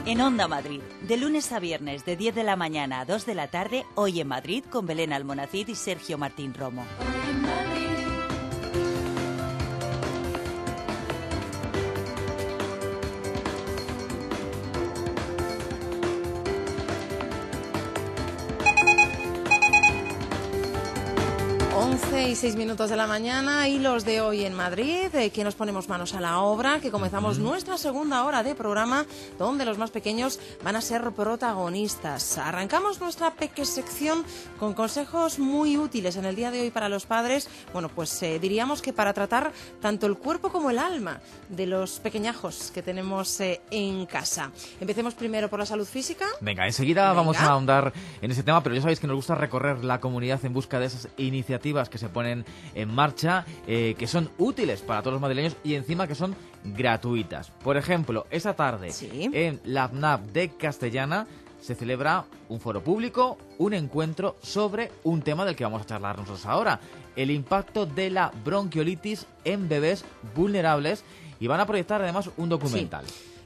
En Onda Madrid, de lunes a viernes de 10 de la mañana a 2 de la tarde, Hoy en Madrid con Belén Almonacid y Sergio Martín Romo. 11:06 de la mañana y los de Hoy en Madrid, que nos ponemos manos a la obra, que comenzamos nuestra segunda hora de programa, donde los más pequeños van a ser protagonistas. Arrancamos nuestra sección con consejos muy útiles en el día de hoy para los padres. Bueno, pues diríamos que para tratar tanto el cuerpo como el alma de los pequeñajos que tenemos en casa. Empecemos primero por la salud física. Venga, enseguida vamos a ahondar en ese tema, pero ya sabéis que nos gusta recorrer la comunidad en busca de esas iniciativas que se ponen en marcha, que son útiles para todos los madrileños y encima que son gratuitas. Por ejemplo, esta tarde en la FNAP de Castellana se celebra un foro público, un encuentro sobre un tema del que vamos a charlar nosotros ahora, el impacto de la bronquiolitis en bebés vulnerables, y van a proyectar además un documental.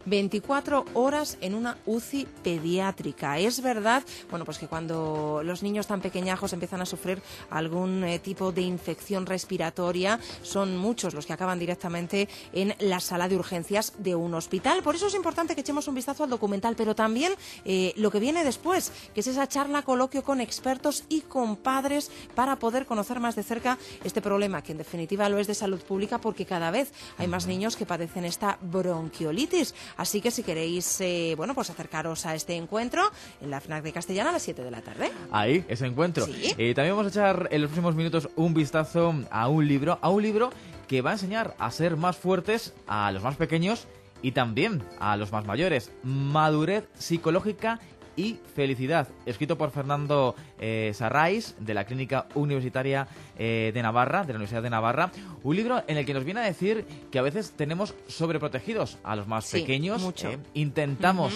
24 horas en una UCI pediátrica. Es verdad, bueno, pues que cuando los niños tan pequeñajos empiezan a sufrir algún tipo de infección respiratoria, son muchos los que acaban directamente en la sala de urgencias de un hospital. Por eso es importante que echemos un vistazo al documental, pero también lo que viene después, que es esa charla, coloquio con expertos y con padres para poder conocer más de cerca este problema, que en definitiva lo es de salud pública, porque cada vez hay más niños que padecen esta bronquiolitis. Así que si queréis, bueno, pues acercaros a este encuentro en la FNAC de Castellana a las 7 de la tarde. Ahí, ese encuentro. Sí. También vamos a echar en los próximos minutos un vistazo a un libro que va a enseñar a ser más fuertes a los más pequeños y también a los más mayores. Madurez psicológica y felicidad, escrito por Fernando Sarrais, de la Clínica Universitaria de Navarra, de la Universidad de Navarra. Un libro en el que nos viene a decir que a veces tenemos sobreprotegidos a los más pequeños. Mucho. Intentamos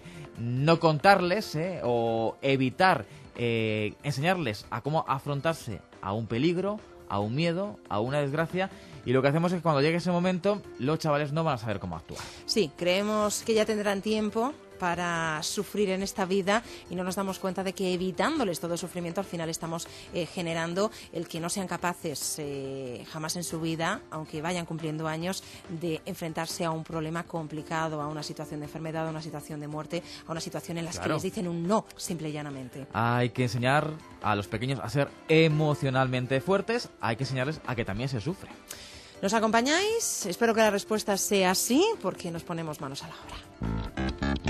no contarles o evitar enseñarles a cómo afrontarse a un peligro, a un miedo, a una desgracia. Y lo que hacemos es que cuando llegue ese momento, los chavales no van a saber cómo actuar. Sí, creemos que ya tendrán tiempo para sufrir en esta vida y no nos damos cuenta de que evitándoles todo el sufrimiento al final estamos generando el que no sean capaces jamás en su vida, aunque vayan cumpliendo años, de enfrentarse a un problema complicado, a una situación de enfermedad, a una situación de muerte, a una situación en la que les dicen un no, simple y llanamente. Hay que enseñar a los pequeños a ser emocionalmente fuertes, hay que enseñarles a que también se sufre. ¿Nos acompañáis? Espero que la respuesta sea sí, porque nos ponemos manos a la obra.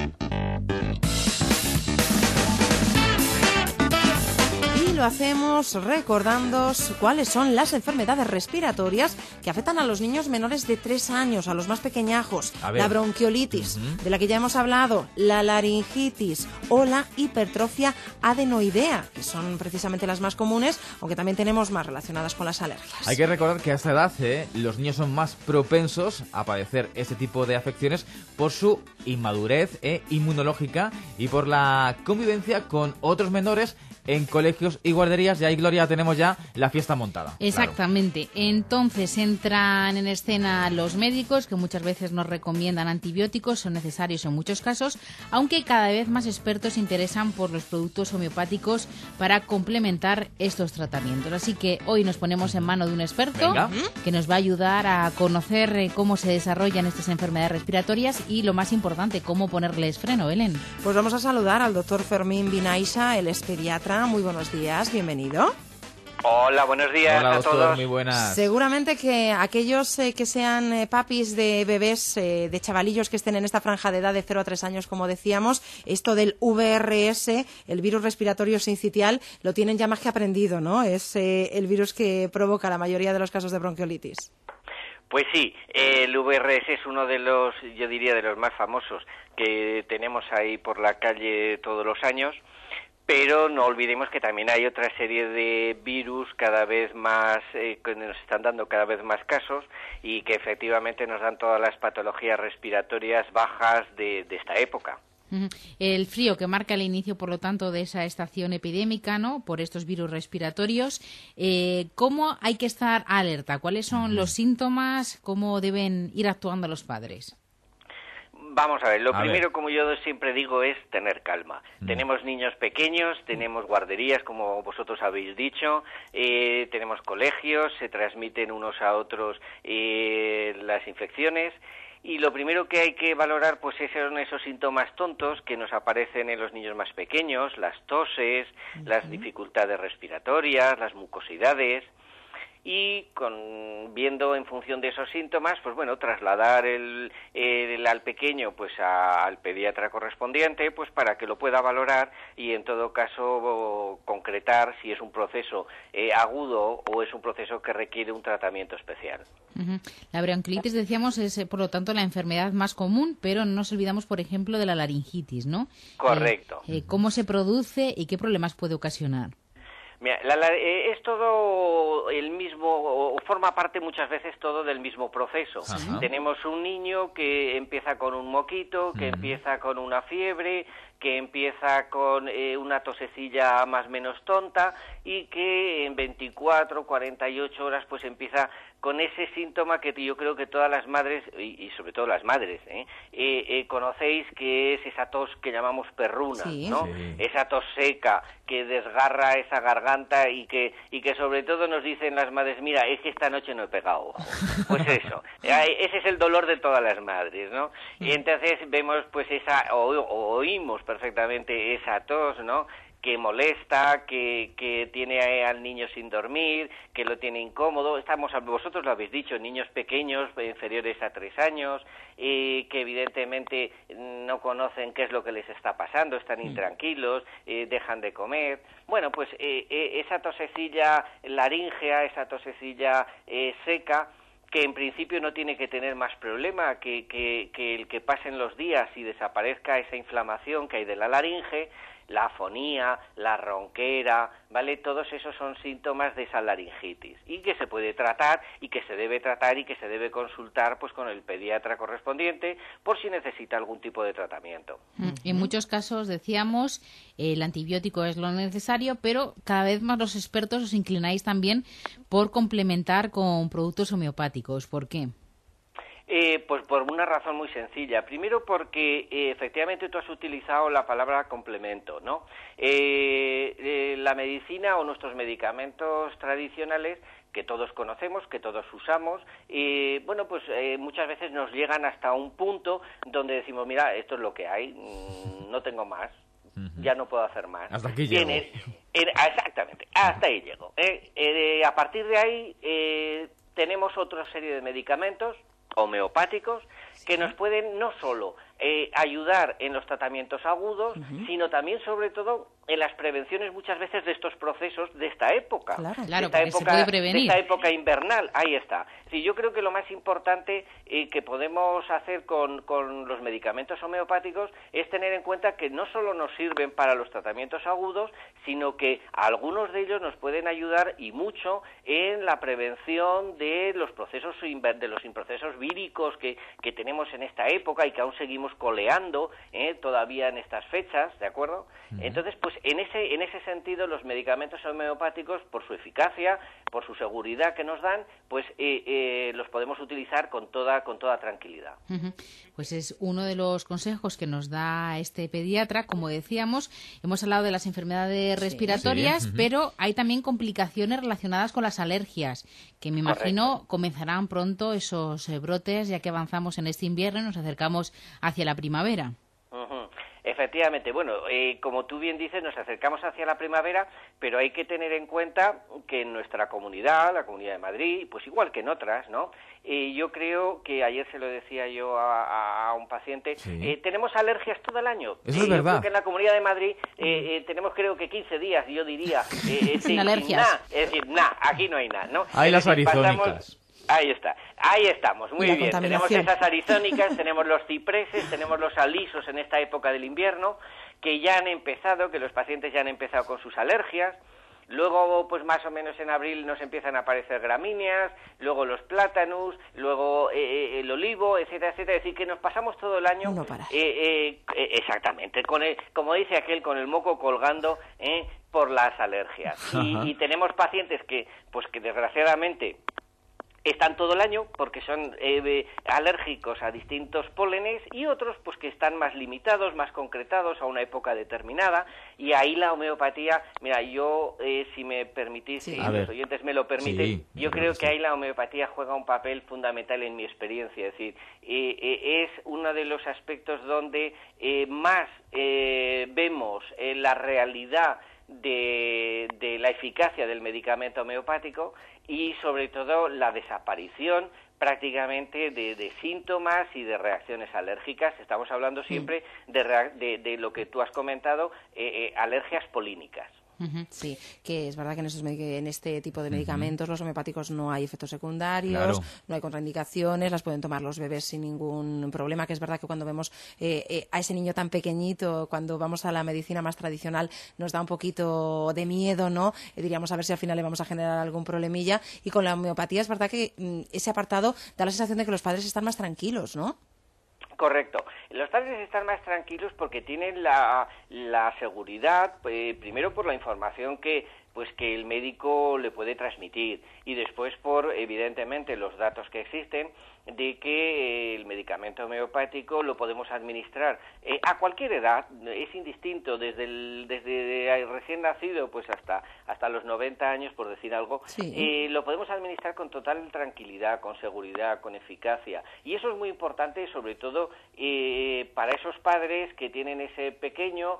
Y lo hacemos recordándoos cuáles son las enfermedades respiratorias que afectan a los niños menores de 3 años, a los más pequeñajos. La bronquiolitis, de la que ya hemos hablado, la laringitis o la hipertrofia adenoidea, que son precisamente las más comunes, aunque también tenemos más relacionadas con las alergias. Hay que recordar que a esta edad los niños son más propensos a padecer este tipo de afecciones por su inmadurez inmunológica y por la convivencia con otros menores en colegios y guarderías. Y ahí, Gloria, tenemos ya la fiesta montada. Exactamente. Claro. Entonces entran en escena los médicos, que muchas veces nos recomiendan antibióticos, son necesarios en muchos casos, aunque cada vez más expertos se interesan por los productos homeopáticos para complementar estos tratamientos. Así que hoy nos ponemos en mano de un experto que nos va a ayudar a conocer cómo se desarrollan estas enfermedades respiratorias y, lo más importante, cómo ponerles freno, Belén. Pues vamos a saludar al doctor Fermín Vinaixa, él es pediatra. Muy buenos días, bienvenido. Hola, buenos días. Hola, doctor, a todos. Muy buenas. Seguramente que aquellos que sean papis de bebés, de chavalillos que estén en esta franja de edad de 0 a 3 años, como decíamos, esto del VRS, el virus respiratorio sincitial, lo tienen ya más que aprendido, ¿no? Es el virus que provoca la mayoría de los casos de bronquiolitis. Pues sí, el VRS es uno de los, yo diría, de los más famosos que tenemos ahí por la calle todos los años. Pero no olvidemos que también hay otra serie de virus cada vez más, que nos están dando cada vez más casos y que efectivamente nos dan todas las patologías respiratorias bajas de esta época. El frío que marca el inicio, por lo tanto, de esa estación epidémica, ¿no?, por estos virus respiratorios. ¿Cómo hay que estar alerta? ¿Cuáles son los síntomas? ¿Cómo deben ir actuando los padres? Vamos a ver, lo primero, ver. como yo siempre digo, es tener calma. Tenemos niños pequeños, tenemos guarderías, como vosotros habéis dicho, tenemos colegios, se transmiten unos a otros las infecciones. Y lo primero que hay que valorar pues son esos síntomas tontos que nos aparecen en los niños más pequeños, las toses, las dificultades respiratorias, las mucosidades, y viendo en función de esos síntomas, pues bueno, trasladar al pequeño pues al pediatra correspondiente, pues para que lo pueda valorar y en todo caso concretar si es un proceso agudo o es un proceso que requiere un tratamiento especial. La bronquiolitis, decíamos, es por lo tanto la enfermedad más común, pero no nos olvidamos, por ejemplo, de la laringitis, ¿no? Correcto. ¿Cómo se produce y qué problemas puede ocasionar? Mira, es todo el mismo, o forma parte muchas veces todo del mismo proceso. Ajá. Tenemos un niño que empieza con un moquito, que empieza con una fiebre, que empieza con una tosecilla más o menos tonta y que en 24, 48 horas pues empieza con ese síntoma que yo creo que todas las madres, y sobre todo las madres, conocéis, que es esa tos que llamamos perruna, Sí. ¿no? Sí. Esa tos seca que desgarra esa garganta y que sobre todo nos dicen las madres, mira, es que esta noche no he pegado ojo. Pues eso, ese es el dolor de todas las madres, ¿no? Y entonces vemos pues oímos perfectamente esa tos, ¿no?, que molesta, que tiene al niño sin dormir, que lo tiene incómodo. Vosotros lo habéis dicho, niños pequeños, inferiores a 3 años, que evidentemente no conocen qué es lo que les está pasando, están intranquilos, dejan de comer. Bueno, pues esa tosecilla laríngea, esa tosecilla seca, que en principio no tiene que tener más problema que el que pasen los días y desaparezca esa inflamación que hay de la laringe, la afonía, la ronquera, ¿vale? Todos esos son síntomas de esa laringitis y que se puede tratar y que se debe tratar y que se debe consultar pues con el pediatra correspondiente por si necesita algún tipo de tratamiento. En muchos casos, decíamos, el antibiótico es lo necesario, pero cada vez más los expertos os inclináis también por complementar con productos homeopáticos. ¿Por qué? Pues por una razón muy sencilla. Primero porque efectivamente tú has utilizado la palabra complemento, ¿no? La medicina o nuestros medicamentos tradicionales que todos conocemos, que todos usamos, bueno, pues muchas veces nos llegan hasta un punto donde decimos, mira, esto es lo que hay, no tengo más, ya no puedo hacer más. Hasta aquí llego. Exactamente, hasta ahí llego. A partir de ahí tenemos otra serie de medicamentos homeopáticos que nos pueden no solo ayudar en los tratamientos agudos, sino también, sobre todo, en las prevenciones muchas veces de estos procesos de esta época. Claro, porque se puede prevenir. De esta época invernal, ahí está. Sí, yo creo que lo más importante que podemos hacer con los medicamentos homeopáticos es tener en cuenta que no solo nos sirven para los tratamientos agudos, sino que algunos de ellos nos pueden ayudar y mucho en la prevención de los procesos víricos que tenemos en esta época y que aún seguimos coleando todavía en estas fechas, ¿de acuerdo? Entonces, pues en ese sentido los medicamentos homeopáticos, por su eficacia, por su seguridad que nos dan, pues los podemos utilizar con toda tranquilidad. Pues es uno de los consejos que nos da este pediatra. Como decíamos, hemos hablado de las enfermedades respiratorias, pero hay también complicaciones relacionadas con las alergias, que me imagino comenzarán pronto esos brotes, ya que avanzamos en este invierno y nos acercamos hacia la primavera. Efectivamente, bueno, como tú bien dices, nos acercamos hacia la primavera, pero hay que tener en cuenta que en nuestra comunidad, la Comunidad de Madrid, pues igual que en otras, ¿no? Yo creo que ayer se lo decía yo a un paciente, tenemos alergias todo el año. Eso es verdad. Yo creo que en la Comunidad de Madrid tenemos creo que 15 días, yo diría, sin alergias. Es decir, aquí no hay nada, ¿no? Hay las arizónicas. Ahí está, ahí estamos, muy bien. Tenemos contaminación. esas arizónicas, tenemos los cipreses, tenemos los alisos en esta época del invierno, que ya han empezado, que los pacientes ya han empezado con sus alergias. Luego, pues más o menos en abril nos empiezan a aparecer gramíneas, luego los plátanos, luego el olivo, etcétera, etcétera. Es decir, que nos pasamos todo el año, No parar. exactamente, como dice aquel, con el moco colgando por las alergias. Y tenemos pacientes que desgraciadamente están todo el año porque son alérgicos a distintos pólenes, y otros pues que están más limitados, más concretados a una época determinada, y ahí la homeopatía, mira, yo si me permitís, si los oyentes me lo permiten, yo creo que ahí la homeopatía juega un papel fundamental en mi experiencia, es decir, es uno de los aspectos donde más vemos la realidad de la eficacia del medicamento homeopático, y sobre todo la desaparición prácticamente de síntomas y de reacciones alérgicas. Estamos hablando siempre de lo que tú has comentado, alergias polínicas. Sí, que es verdad que en este tipo de medicamentos los homeopáticos no hay efectos secundarios, no hay contraindicaciones, las pueden tomar los bebés sin ningún problema, que es verdad que cuando vemos a ese niño tan pequeñito, cuando vamos a la medicina más tradicional, nos da un poquito de miedo, ¿no? Diríamos a ver si al final le vamos a generar algún problemilla, y con la homeopatía es verdad que ese apartado da la sensación de que los padres están más tranquilos, ¿no? Correcto. Los padres están más tranquilos porque tienen la seguridad, primero por la información que el médico le puede transmitir, y después por, evidentemente, los datos que existen de que el medicamento homeopático lo podemos administrar a cualquier edad, es indistinto, desde el recién nacido pues hasta los 90 años, por decir algo, lo podemos administrar con total tranquilidad, con seguridad, con eficacia, y eso es muy importante, sobre todo para esos padres que tienen ese pequeño,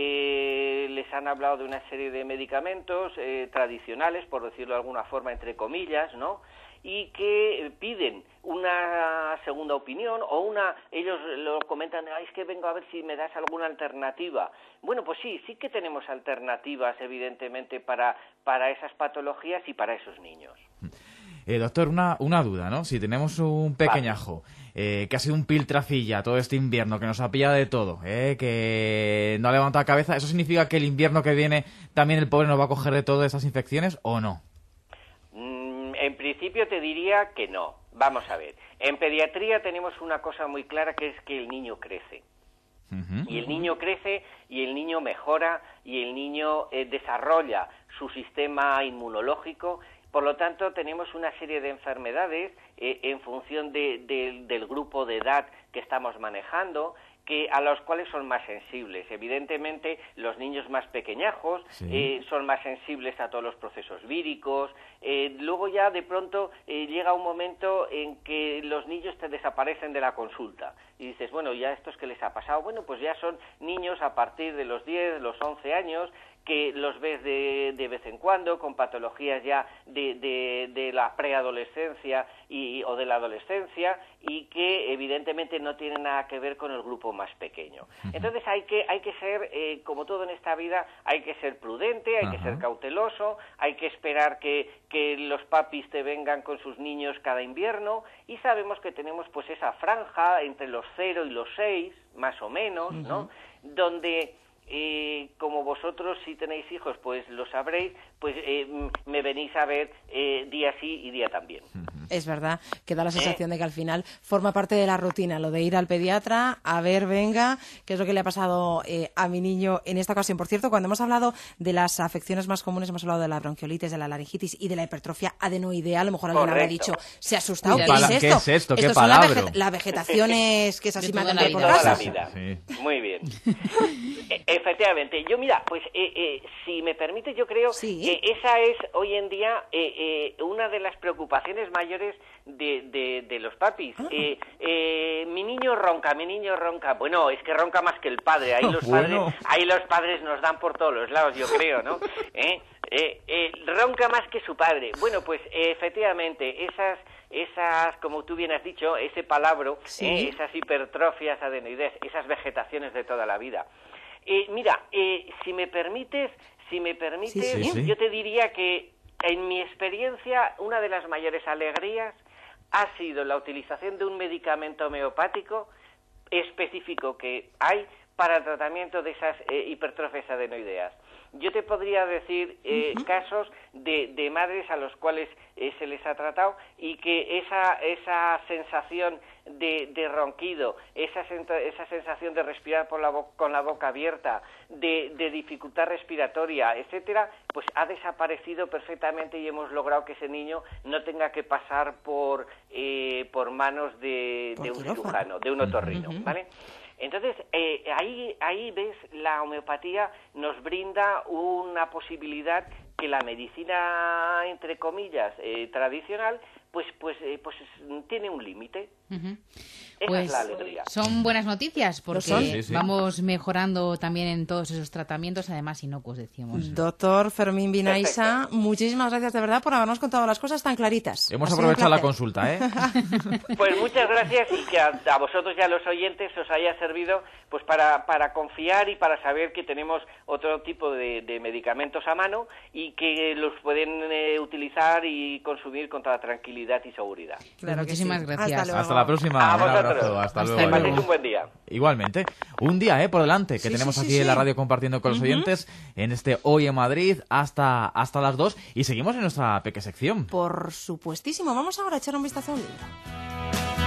que les han hablado de una serie de medicamentos tradicionales, por decirlo de alguna forma, entre comillas, ¿no?, y que piden una segunda opinión, o ellos lo comentan, es que vengo a ver si me das alguna alternativa. Bueno, pues sí que tenemos alternativas, evidentemente, para esas patologías y para esos niños. Doctor, una duda, ¿no? Si tenemos un pequeñajo que ha sido un piltrafilla todo este invierno, que nos ha pillado de todo, que no ha levantado cabeza, ¿eso significa que el invierno que viene también el pobre nos va a coger de todas esas infecciones o no? En principio te diría que no. Vamos a ver. En pediatría tenemos una cosa muy clara, que es que el niño crece. Y el niño crece, y el niño mejora, y el niño desarrolla su sistema inmunológico. Por lo tanto, tenemos una serie de enfermedades en función del grupo de edad que estamos manejando, a los cuales son más sensibles. Evidentemente, los niños más pequeñajos son más sensibles a todos los procesos víricos. Luego ya de pronto llega un momento en que los niños te desaparecen de la consulta y dices, bueno, ¿ya estos qué les ha pasado? Bueno, pues ya son niños a partir de los 10, los 11 años, que los ves de vez en cuando con patologías ya de la preadolescencia o de la adolescencia, y que evidentemente no tienen nada que ver con el grupo más pequeño. Entonces hay que ser, como todo en esta vida, hay que ser prudente, hay que ser cauteloso, hay que esperar que los papis te vengan con sus niños cada invierno, y sabemos que tenemos pues esa franja entre los 0 y los 6, más o menos, ¿no?, donde como vosotros, si tenéis hijos, pues lo sabréis, pues me venís a ver día sí y día también. Es verdad que da la sensación de que al final forma parte de la rutina, lo de ir al pediatra, a ver, venga, qué es lo que le ha pasado a mi niño en esta ocasión. Por cierto, cuando hemos hablado de las afecciones más comunes, hemos hablado de la bronquiolitis, de la laringitis y de la hipertrofia adenoidea. A lo mejor alguien habrá dicho, se ha asustado, ¿qué es esto? ¿Qué es esto? ¿Qué Esto palabra? son las vegetaciones que es así más de toda la vida. Muy bien. Efectivamente. Yo, mira, pues si me permite, yo creo que esa es hoy en día una de las preocupaciones mayores de los papis. Mi niño ronca. Bueno, es que ronca más que el padre. Ahí los padres nos dan por todos los lados, yo creo, ¿no? Ronca más que su padre. Bueno, pues efectivamente, esas, como tú bien has dicho, ese palabro, esas hipertrofias adenoideas, esas vegetaciones de toda la vida. Mira, si me permites, yo te diría que en mi experiencia una de las mayores alegrías ha sido la utilización de un medicamento homeopático específico que hay para el tratamiento de esas hipertrofias adenoideas. Yo te podría decir casos de madres a los cuales se les ha tratado y que esa sensación de ronquido, esa sensación de respirar con la boca abierta, de dificultad respiratoria, etcétera, pues ha desaparecido perfectamente y hemos logrado que ese niño no tenga que pasar por manos de un cirujano, de un otorrino, ¿vale? Entonces, ahí ves, la homeopatía nos brinda una posibilidad que la medicina, entre comillas, tradicional, pues tiene un límite. Esa es la alegría. Son buenas noticias porque Sí. vamos mejorando también en todos esos tratamientos, además inocuos, decíamos. Doctor Fermín Vinaixa, muchísimas gracias de verdad por habernos contado las cosas tan claritas. Hemos Ha sido un aprovechado la placer. consulta, ¿eh? Pues muchas gracias y que a vosotros y a los oyentes os haya servido pues para confiar y para saber que tenemos otro tipo de medicamentos a mano y que los pueden utilizar y consumir con toda tranquilidad y seguridad. Claro que Muchísimas sí. gracias. Hasta luego. Hasta la próxima. A Un vosotros. abrazo. Hasta Hasta luego. Que luego. paséis un buen día. Igualmente. Un día, por delante, que Sí, tenemos sí, aquí sí, en la sí. radio compartiendo con los oyentes en este Hoy en Madrid hasta las 2 y seguimos en nuestra pequeña sección. Por supuestísimo. Vamos ahora a echar un vistazo a un libro.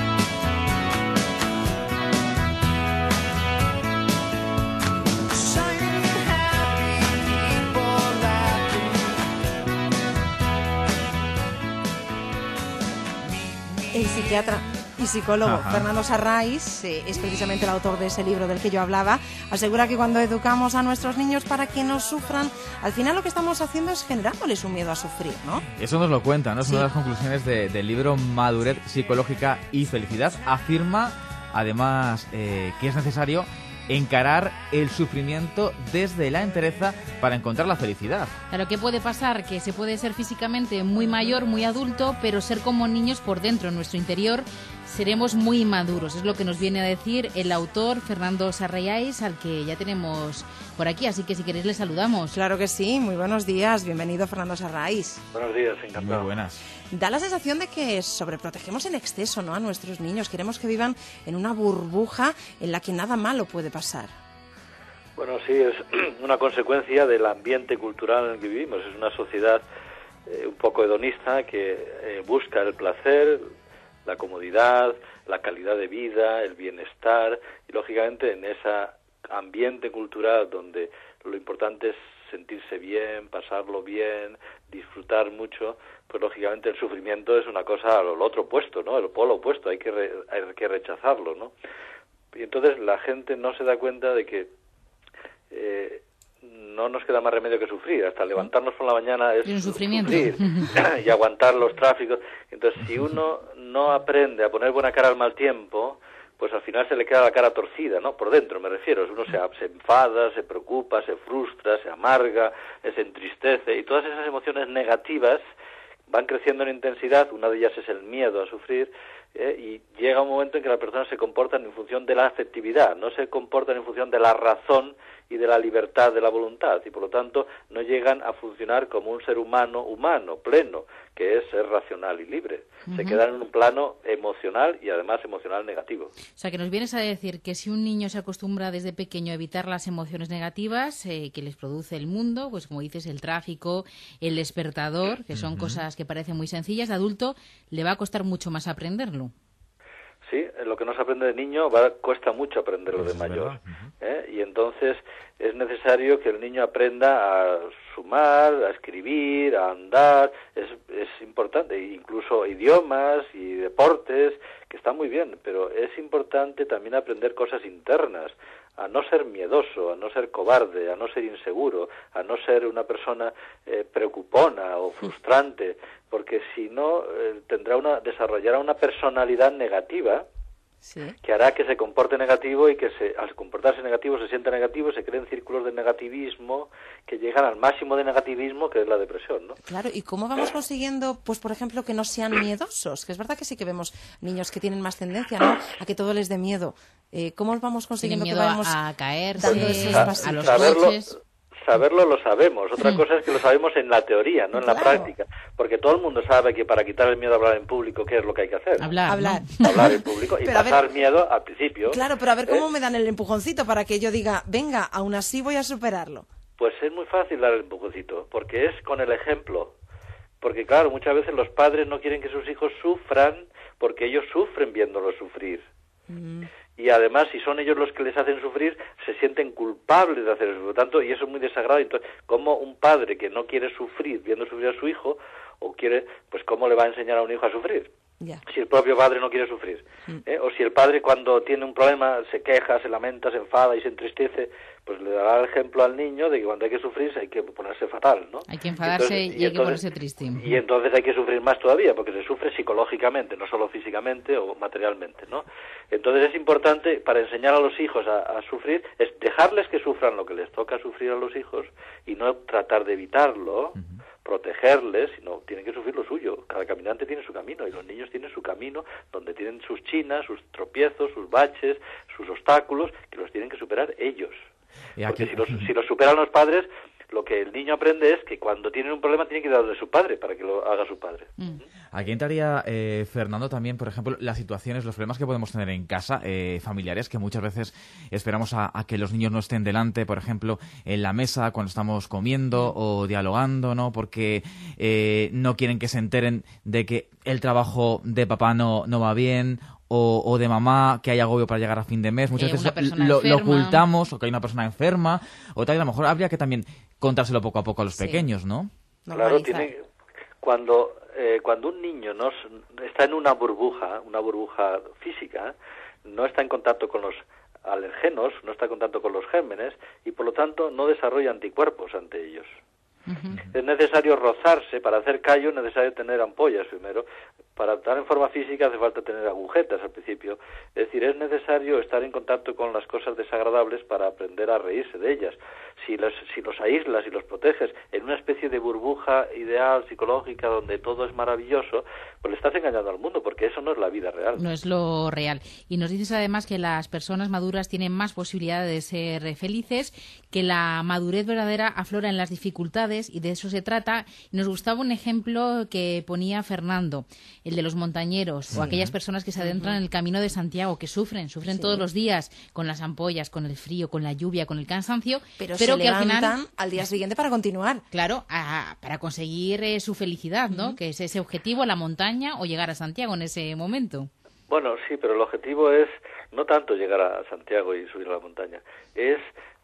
El psiquiatra y psicólogo Ajá. Fernando Sarrais es precisamente el autor de ese libro del que yo hablaba. Asegura que cuando educamos a nuestros niños para que no sufran, al final lo que estamos haciendo es generándoles un miedo a sufrir, ¿no? Eso nos lo cuenta, ¿no? Es Sí. una de las conclusiones del libro Madurez Psicológica y Felicidad. Afirma, además, que es necesario encarar el sufrimiento desde la entereza para encontrar la felicidad. Claro, ¿qué puede pasar? Que se puede ser físicamente muy mayor, muy adulto, pero ser como niños por dentro, en nuestro interior, seremos muy maduros. Es lo que nos viene a decir el autor Fernando Sarrais, al que ya tenemos por aquí, así que si queréis le saludamos. Claro que sí. Muy buenos días. Bienvenido, Fernando Sarrais. Buenos días, Muy encantado. buenas. Da la sensación de que sobreprotegemos en exceso, ¿no?, a nuestros niños. Queremos que vivan en una burbuja en la que nada malo puede pasar. Bueno, sí, es una consecuencia del ambiente cultural en el que vivimos. Es una sociedad un poco hedonista que busca el placer, la comodidad, la calidad de vida, el bienestar, y lógicamente en ese ambiente cultural donde lo importante es sentirse bien, pasarlo bien, disfrutar mucho, pues lógicamente el sufrimiento es una cosa al otro opuesto, ¿no? El polo opuesto, hay que rechazarlo, ¿no? Y entonces la gente no se da cuenta de que no nos queda más remedio que sufrir. Hasta levantarnos por la mañana es un sufrimiento. sufrir y aguantar los tráficos. Entonces, si uno no aprende a poner buena cara al mal tiempo, pues al final se le queda la cara torcida, ¿no? Por dentro, me refiero. Uno se enfada, se preocupa, se frustra, se amarga, se entristece, y todas esas emociones negativas van creciendo en intensidad. Una de ellas es el miedo a sufrir, y llega un momento en que las personas se comportan en función de la afectividad, no se comportan en función de la razón y de la libertad de la voluntad, y por lo tanto no llegan a funcionar como un ser humano pleno, que es ser racional y libre. Se quedan en un plano emocional y además emocional negativo. O sea, que nos vienes a decir que si un niño se acostumbra desde pequeño a evitar las emociones negativas que les produce el mundo, pues como dices, el tráfico, el despertador, que son cosas que parecen muy sencillas, de adulto le va a costar mucho más aprenderlo. Sí, lo que no se aprende de niño cuesta mucho aprenderlo de mayor. Y entonces es necesario que el niño aprenda a sumar, a escribir, a andar. Es importante, incluso idiomas y deportes, que está muy bien, pero es importante también aprender cosas internas, a no ser miedoso, a no ser cobarde, a no ser inseguro, a no ser una persona preocupona o frustrante, porque si no desarrollará una personalidad negativa, Sí. que hará que se comporte negativo y que al comportarse negativo se sienta negativo y se creen círculos de negativismo que llegan al máximo de negativismo, que es la depresión, ¿no? Claro, ¿y cómo vamos consiguiendo, pues por ejemplo, que no sean miedosos? Que es verdad que sí que vemos niños que tienen más tendencia, ¿no?, a que todo les dé miedo. ¿Cómo vamos Tienen consiguiendo que miedo vayamos a caerse, dando esos a los Saberlo- coches. Saberlo lo sabemos, otra cosa es que lo sabemos en la teoría, no en la Claro. práctica, porque todo el mundo sabe que para quitar el miedo a hablar en público, ¿qué es lo que hay que hacer? Hablar, ¿no? Hablar. En público y Pero a ver- pasar miedo al principio. Claro, pero a ver cómo me dan el empujoncito para que yo diga, venga, aún así voy a superarlo. Pues es muy fácil dar el empujoncito, porque es con el ejemplo. Porque claro, muchas veces los padres no quieren que sus hijos sufran porque ellos sufren viéndolos sufrir. Y además, si son ellos los que les hacen sufrir, se sienten culpables de hacer eso. Por lo tanto, y eso es muy desagradable. Entonces, como un padre que no quiere sufrir viendo sufrir a su hijo, o quiere, pues ¿cómo le va a enseñar a un hijo a sufrir? Si el propio padre no quiere sufrir. O si el padre, cuando tiene un problema, se queja, se lamenta, se enfada y se entristece, pues le dará el ejemplo al niño de que cuando hay que sufrir hay que ponerse fatal, ¿no? Hay que enfadarse y hay que ponerse triste. Y entonces hay que sufrir más todavía, porque se sufre psicológicamente, no solo físicamente o materialmente, ¿no? Entonces es importante, para enseñar a los hijos a sufrir, es dejarles que sufran lo que les toca sufrir a los hijos y no tratar de evitarlo, protegerles, sino tienen que sufrir lo suyo. Cada caminante tiene su camino y los niños tienen su camino donde tienen sus chinas, sus tropiezos, sus baches, sus obstáculos, que los tienen que superar ellos. Porque si los superan los padres, lo que el niño aprende es que cuando tienen un problema tiene que ir a donde su padre para que lo haga su padre. Aquí entraría, Fernando, también, por ejemplo, las situaciones, los problemas que podemos tener en casa, familiares, que muchas veces esperamos a que los niños no estén delante, por ejemplo, en la mesa cuando estamos comiendo o dialogando, ¿no? Porque no quieren que se enteren de que el trabajo de papá no va bien, o de mamá, que hay agobio para llegar a fin de mes. Muchas veces lo ocultamos, o que hay una persona enferma, o tal, y a lo mejor habría que también contárselo poco a poco a los pequeños, ¿no? Claro, cuando un niño no está en una burbuja física, no está en contacto con los alergenos, no está en contacto con los gérmenes, y por lo tanto no desarrolla anticuerpos ante ellos. Es necesario rozarse. Para hacer callo es necesario tener ampollas primero. Para estar en forma física hace falta tener agujetas al principio. Es decir, es necesario estar en contacto con las cosas desagradables para aprender a reírse de ellas. Si los aíslas y los proteges en una especie de burbuja ideal, psicológica, donde todo es maravilloso, pues le estás engañando al mundo, porque eso no es la vida real. No es lo real. Y nos dices además que las personas maduras tienen más posibilidades de ser felices, que la madurez verdadera aflora en las dificultades, y de eso se trata. Y nos gustaba un ejemplo que ponía Fernando, el de los montañeros, o aquellas personas que se adentran en el Camino de Santiago, que sufren todos los días con las ampollas, con el frío, con la lluvia, con el cansancio, pero se que al final al día siguiente para continuar. Claro, para conseguir su felicidad, ¿no? Que es ese objetivo, la montaña o llegar a Santiago en ese momento. Bueno, sí, pero el objetivo es no tanto llegar a Santiago y subir a la montaña, es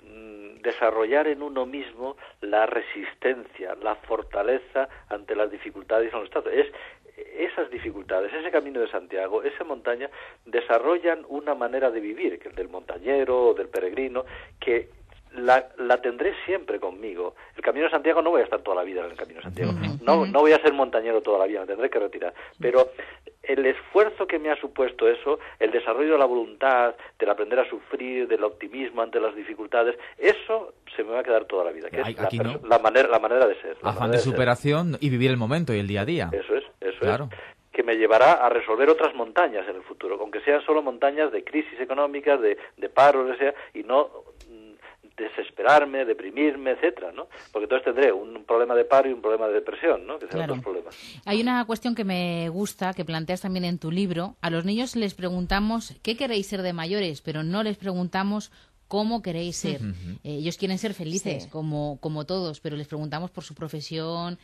desarrollar en uno mismo la resistencia, la fortaleza ante las dificultades y los obstáculos. Esas dificultades, ese camino de Santiago, esa montaña, desarrollan una manera de vivir, que el del montañero o del peregrino, que la tendré siempre conmigo. El Camino de Santiago no voy a estar toda la vida en el Camino de Santiago. No voy a ser montañero toda la vida, me tendré que retirar. Pero el esfuerzo que me ha supuesto eso, el desarrollo de la voluntad, del aprender a sufrir, del optimismo ante las dificultades, eso se me va a quedar toda la vida, que es la manera de ser. Afán de superación y vivir el momento y el día a día. Eso es. Que me llevará a resolver otras montañas en el futuro, aunque sean solo montañas de crisis económicas, de paro, lo que sea, y no desesperarme, deprimirme, etcétera, ¿no? Porque entonces tendré un problema de paro y un problema de depresión, ¿no? Que serán dos problemas. Hay una cuestión que me gusta, que planteas también en tu libro. A los niños les preguntamos ¿qué queréis ser de mayores? Pero no les preguntamos ¿cómo queréis ser? Ellos quieren ser felices, como todos, pero les preguntamos por su profesión,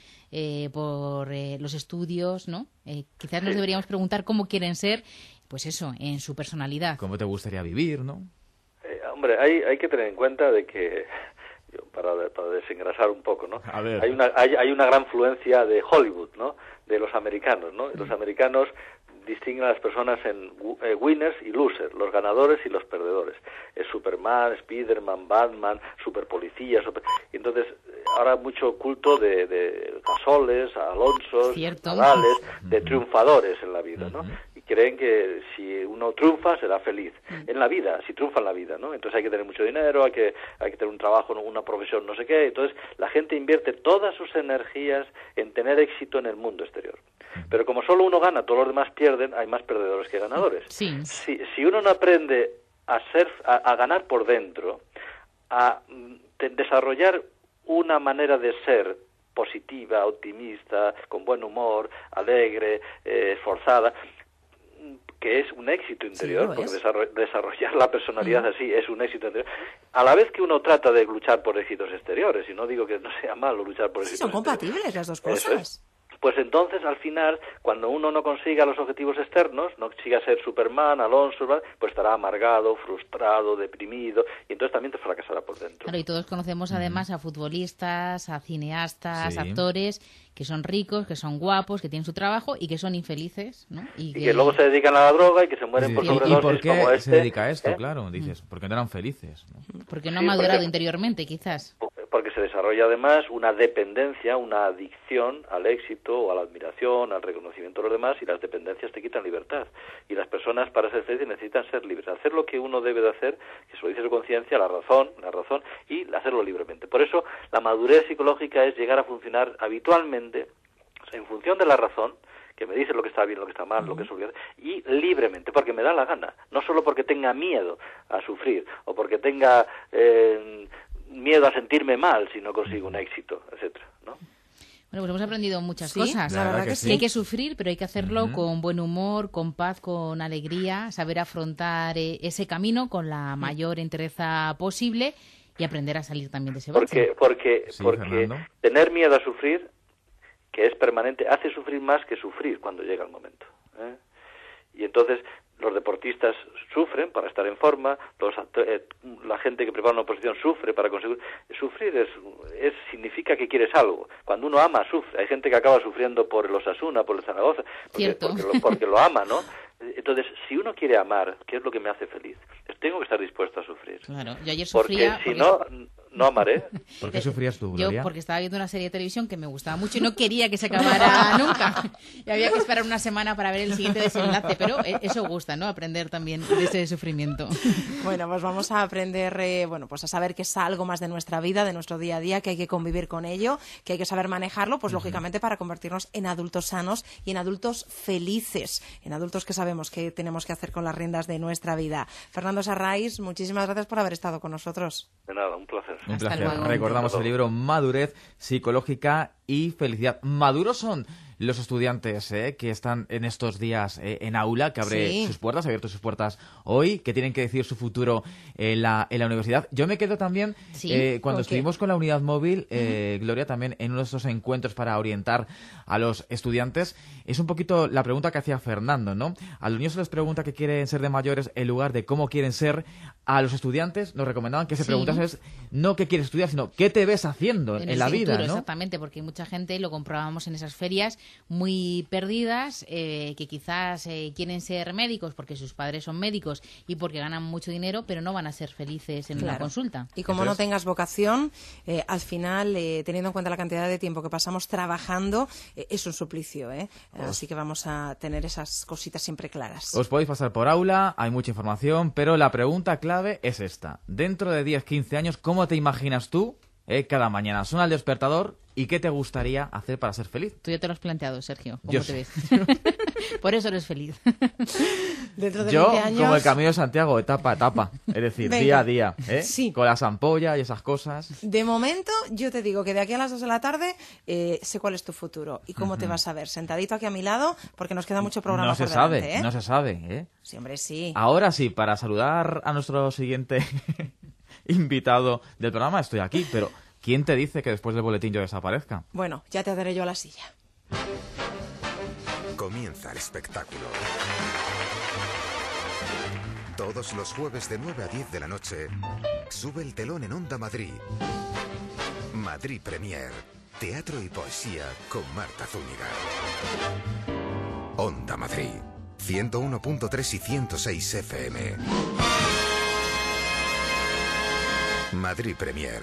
por los estudios, ¿no? Quizás nos deberíamos preguntar cómo quieren ser, pues eso, en su personalidad. ¿Cómo te gustaría vivir, no? Hombre, hay que tener en cuenta de que, para desengrasar un poco, ¿no? A ver. Hay una gran influencia de Hollywood, ¿no? De los americanos, ¿no? Los americanos distinguen a las personas en winners y losers, los ganadores y los perdedores. Es Superman, Spiderman, Batman, superpolicía, y entonces ahora mucho culto de Gasoles, Alonsos, Nadales, de triunfadores en la vida, ¿no? Y creen que si uno triunfa será feliz en la vida, si triunfa en la vida, ¿no? Entonces hay que tener mucho dinero, hay que tener un trabajo, una profesión, no sé qué. Entonces la gente invierte todas sus energías en tener éxito en el mundo exterior. Pero como solo uno gana, todos los demás pierden, hay más perdedores que ganadores. Sí. Si uno no aprende a ganar por dentro, a desarrollar una manera de ser positiva, optimista, con buen humor, alegre, esforzada, que es un éxito interior, porque desarrollar la personalidad así es un éxito interior, a la vez que uno trata de luchar por éxitos exteriores, y no digo que no sea malo luchar por éxitos son exteriores. compatibles las dos cosas. Pues entonces, al final, cuando uno no consiga los objetivos externos, no consiga ser Superman, Alonso, pues estará amargado, frustrado, deprimido, y entonces también te fracasará por dentro. Claro, y todos conocemos además a futbolistas, a cineastas, actores que son ricos, que son guapos, que tienen su trabajo y que son infelices, ¿no? Y que luego se dedican a la droga y que se mueren por sobredosis. ¿Y por qué como se dedica a esto? Claro, dices, porque no eran felices, ¿no? Porque no ha madurado interiormente, quizás. Porque se desarrolla además una dependencia, una adicción al éxito o a la admiración, al reconocimiento de los demás, y las dependencias te quitan libertad. Y las personas, para ser felices, necesitan ser libres. Hacer lo que uno debe de hacer, que se lo dice su conciencia, la razón, y hacerlo libremente. Por eso, la madurez psicológica es llegar a funcionar habitualmente, o sea, en función de la razón, que me dice lo que está bien, lo que está mal, lo que es obligado, y libremente, porque me da la gana, no solo porque tenga miedo a sufrir, o porque tenga miedo a sentirme mal si no consigo un éxito, etcétera, ¿no? Bueno, pues hemos aprendido muchas Sí, cosas. la verdad que sí. Hay que sufrir, pero hay que hacerlo con buen humor, con paz, con alegría, saber afrontar ese camino con la mayor entereza posible y aprender a salir también de ese bache. Porque Fernando. tener miedo a sufrir, que es permanente, hace sufrir más que sufrir cuando llega el momento, ¿eh? Y entonces los deportistas sufren para estar en forma, la gente que prepara una oposición sufre para conseguir. Sufrir significa que quieres algo. Cuando uno ama, sufre. Hay gente que acaba sufriendo por el Osasuna, por el Zaragoza, porque lo ama, ¿no? Entonces, si uno quiere amar, ¿qué es lo que me hace feliz? Tengo que estar dispuesto a sufrir. Claro, yo ayer sufría... Porque si no, no amaré. ¿Por qué sufrías tú, Gloria? Yo porque estaba viendo una serie de televisión que me gustaba mucho y no quería que se acabara nunca. Y había que esperar una semana para ver el siguiente desenlace, pero eso gusta, ¿no? Aprender también de ese sufrimiento. Bueno, pues vamos a aprender, pues a saber que es algo más de nuestra vida, de nuestro día a día, que hay que convivir con ello, que hay que saber manejarlo, pues lógicamente para convertirnos en adultos sanos y en adultos felices, en adultos que sabemos qué tenemos que hacer con las riendas de nuestra vida. Fernando Sarrais, muchísimas gracias por haber estado con nosotros. De nada, un placer. Un Hasta placer. luego. Recordamos el libro Madurez Psicológica y Felicidad. Maduros son los estudiantes que están en estos días en aula, que abre sus puertas, ha abierto sus puertas hoy, que tienen que decidir su futuro en la universidad. Yo me quedo también, cuando estuvimos con la unidad móvil, Gloria, también en uno de esos encuentros para orientar a los estudiantes, es un poquito la pregunta que hacía Fernando, ¿no? A los niños se les pregunta qué quieren ser de mayores en lugar de cómo quieren ser. A los estudiantes nos recomendaban que se preguntasen no qué quieres estudiar, sino qué te ves haciendo en la vida, ¿no? Exactamente, porque mucha gente, lo comprábamos en esas ferias, muy perdidas, que quizás quieren ser médicos porque sus padres son médicos y porque ganan mucho dinero, pero no van a ser felices en una consulta. Y como no tengas vocación, al final, teniendo en cuenta la cantidad de tiempo que pasamos trabajando, es un suplicio, ¿eh? Así que vamos a tener esas cositas siempre claras. Os podéis pasar por aula, hay mucha información, pero la pregunta clave es esta. Dentro de 10, 15 años, ¿cómo te imaginas tú cada mañana? Suena el despertador y ¿qué te gustaría hacer para ser feliz? Tú ya te lo has planteado, Sergio. ¿Cómo Yo te ves? Por eso eres feliz. Dentro de Yo, 20 años... como el Camino de Santiago, etapa a etapa. Es decir, Venga. día a día. Sí. Con las ampollas y esas cosas. De momento, yo te digo que de aquí a las 2 de la tarde sé cuál es tu futuro y cómo te vas a ver. Sentadito aquí a mi lado, porque nos queda mucho programa No se por delante, sabe, ¿eh? no se sabe. Sí, hombre, sí. Ahora sí, para saludar a nuestro siguiente invitado del programa, estoy aquí, pero ¿quién te dice que después del boletín yo desaparezca? Bueno, ya te daré yo a la silla. Comienza el espectáculo. Todos los jueves de 9 a 10 de la noche, sube el telón en Onda Madrid. Madrid Premier, teatro y poesía con Marta Zúñiga. Onda Madrid, 101.3 y 106 FM. Madrid Premier.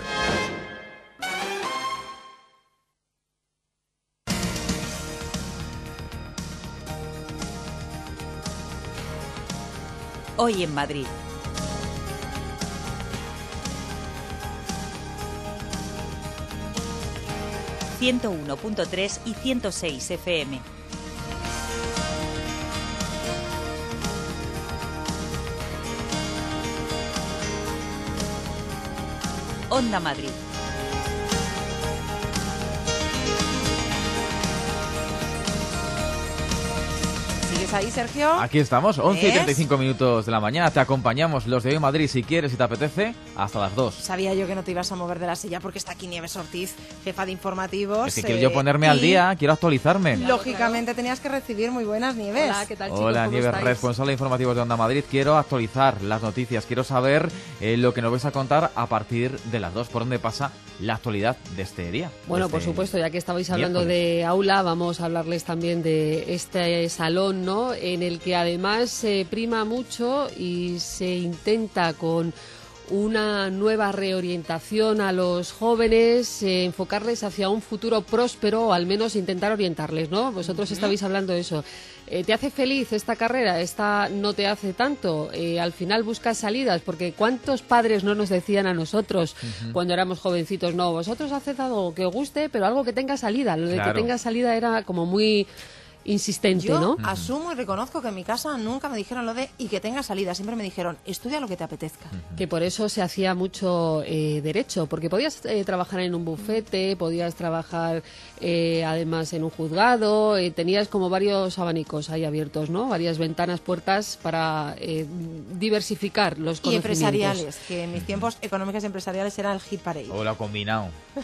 Hoy en Madrid. ...101.3 y 106 FM. Onda Madrid. ¿Sigues ahí, Sergio? Aquí estamos, 11 y ¿Ves? 35 minutos de la mañana. Te acompañamos los de Hoy Madrid, si quieres y te apetece, hasta las 2. Sabía yo que no te ibas a mover de la silla porque está aquí Nieves Ortiz, jefa de informativos. Es que quiero yo ponerme al día, quiero actualizarme. Lógicamente tenías que recibir muy buenas, Nieves. Hola, ¿qué tal, chicos? Hola, ¿Cómo Nieves, estáis? responsable de informativos de Onda Madrid. Quiero actualizar las noticias, quiero saber lo que nos vais a contar a partir de las 2, por dónde pasa la actualidad de este día. Bueno, de por este supuesto, ya que estabais hablando miércoles. de aula, vamos a hablarles también de este salón, ¿no? En el que además se prima mucho y se intenta con una nueva reorientación a los jóvenes, enfocarles hacia un futuro próspero o al menos intentar orientarles, ¿no? Vosotros estabais hablando de eso. ¿Te hace feliz esta carrera? ¿Esta no te hace tanto? Al final buscas salidas, porque ¿cuántos padres no nos decían a nosotros cuando éramos jovencitos? No, vosotros haced algo que os guste, pero algo que tenga salida. Lo de Claro. que tenga salida era como muy insistente, Yo ¿no? asumo y reconozco que en mi casa nunca me dijeron lo de y que tenga salida. Siempre me dijeron, estudia lo que te apetezca. Que por eso se hacía mucho derecho, porque podías trabajar en un bufete, podías trabajar además en un juzgado, tenías como varios abanicos ahí abiertos, ¿no? Varias ventanas, puertas para diversificar los Y conocimientos. empresariales, que en mis tiempos económicas y empresariales era el hit parade. O lo combinado.